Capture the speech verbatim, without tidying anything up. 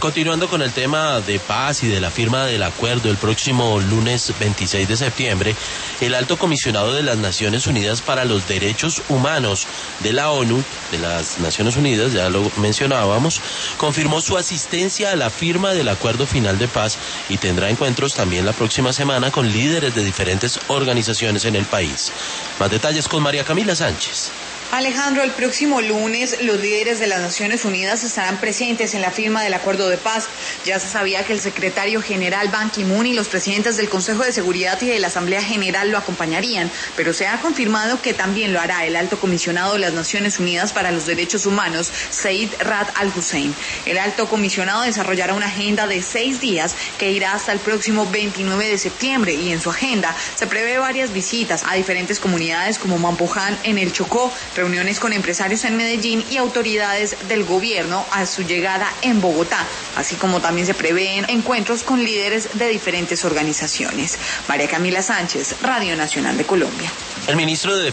Continuando con el tema de paz y de la firma del acuerdo el próximo lunes veintiséis de septiembre, el Alto Comisionado de las Naciones Unidas para los Derechos Humanos de la ONU, de las Naciones Unidas, ya lo mencionábamos, confirmó su asistencia a la firma del acuerdo final de paz y tendrá encuentros también la próxima semana con líderes de diferentes organizaciones en el país. Más detalles con María Camila Sánchez. Alejandro, el próximo lunes los líderes de las Naciones Unidas estarán presentes en la firma del acuerdo de paz. Ya se sabía que el secretario general Ban Ki-moon y los presidentes del Consejo de Seguridad y de la Asamblea General lo acompañarían, pero se ha confirmado que también lo hará el alto comisionado de las Naciones Unidas para los Derechos Humanos, Zeid Ra'ad al-Hussein. El alto comisionado desarrollará una agenda de seis días que irá hasta el próximo veintinueve de septiembre y en su agenda se prevé varias visitas a diferentes comunidades como Mampoján en el Chocó, reuniones con empresarios en Medellín y autoridades del gobierno a su llegada en Bogotá, así como también se prevén encuentros con líderes de diferentes organizaciones. María Camila Sánchez, Radio Nacional de Colombia. El ministro de